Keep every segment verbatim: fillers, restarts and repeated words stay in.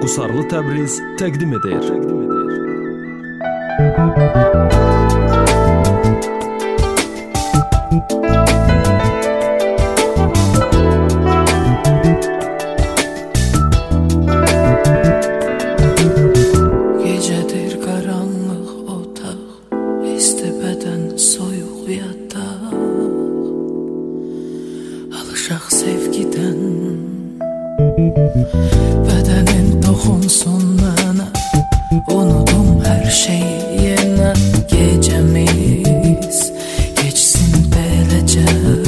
Qusarlı Təbriz təqdim edir. Gecedir karanlık otaq, isti bədən soyuq yataq. Alışaq sevgidən, bədenin toxunsun mənə. Unudum hər şeyi yenə. Gecəmiz geçsin beləcə.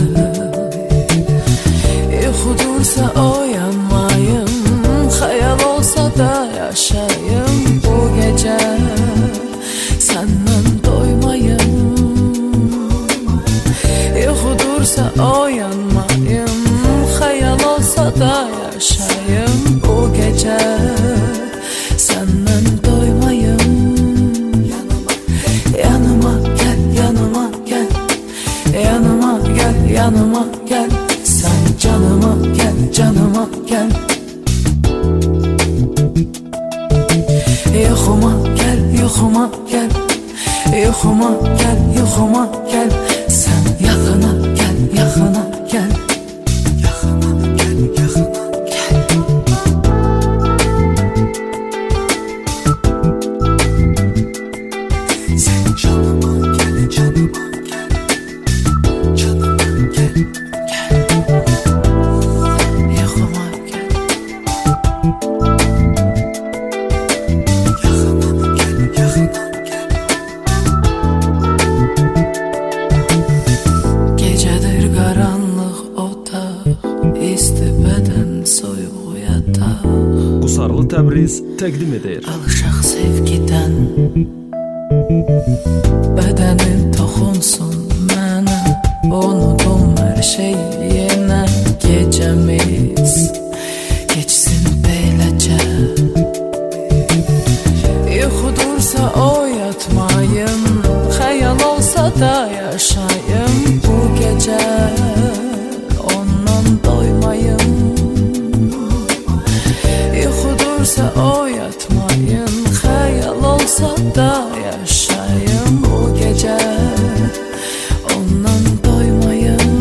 Yuxudursa oyanmayım, xəyal olsa da yaşayım. Bu gecə səndən doymayım. Yuxudursa oyanmayım, xəyal olsa da yaşayım. Bu gecə səndən doymayım. Yanıma gel, yanıma gel, yanıma gel, yanıma gel. Sen canıma gel, canıma gel. Yuxuma gel, yuxuma gel, yuxuma gel, yuxuma gel. Sen yaxına gel, yaxına gel. Yaxına gel, yaxına gel. Sen canıma gel, canıma gel. Canıma gel, gel. Yaxıma gel. Yaxına gel, yaxına gel. Gecedir karanlık otaq, isti bədən soyuq yataq. Qusarlı Təbriz təqdim edir. Alışaq sevgidən, bədenin toxunsun mənə. Unudum hər şey yenə. Gecəmiz geçsin beləcə. Yuxudursa oyatmayım, xəyal olsa da yaşayım. Bu gecə ondan doymayım. Yuxudursa oyatmayım, xəyal olsa da yaşayım. Bu gecə ondan doymayım.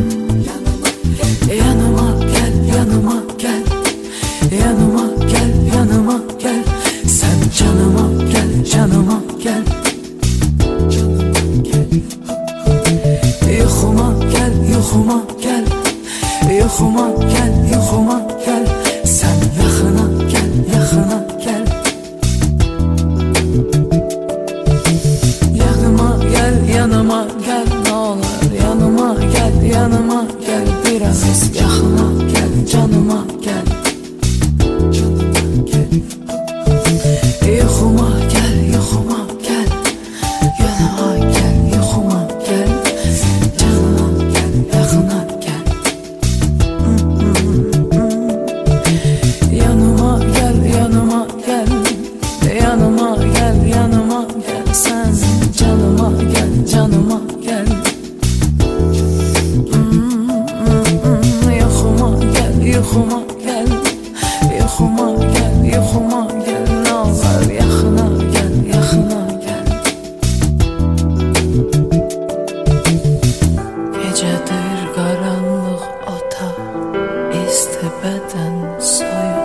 Yanıma gel, yanıma gel, yanıma gel, yanıma gel. Sen canıma gel, canıma gel. Canıma gel. Yuxuma gel, yuxuma gel, yuxuma gel, yuxuma gel. Sen yaxına gel, yaxına gel. Yanıma gel, yanıma gel, ne olur. Yanıma gel, yanıma gel. Biraz yaxına gel, canıma gel. Canıma gel. Yuxuma gel, yuxuma gel. Yanıma gel, yuxuma gel. Canıma gel, yaxına gel. Yanıma gel, yanıma gel. Yanıma gel, yanıma gel. Sen canıma gel, canıma gel. Yuxuma gel, yuxuma gel. Yuxuma gel, yuxuma gel. Ne olur yaxına gel, yaxına gel. Gecedir karanlık otaq, isti bədən soyuq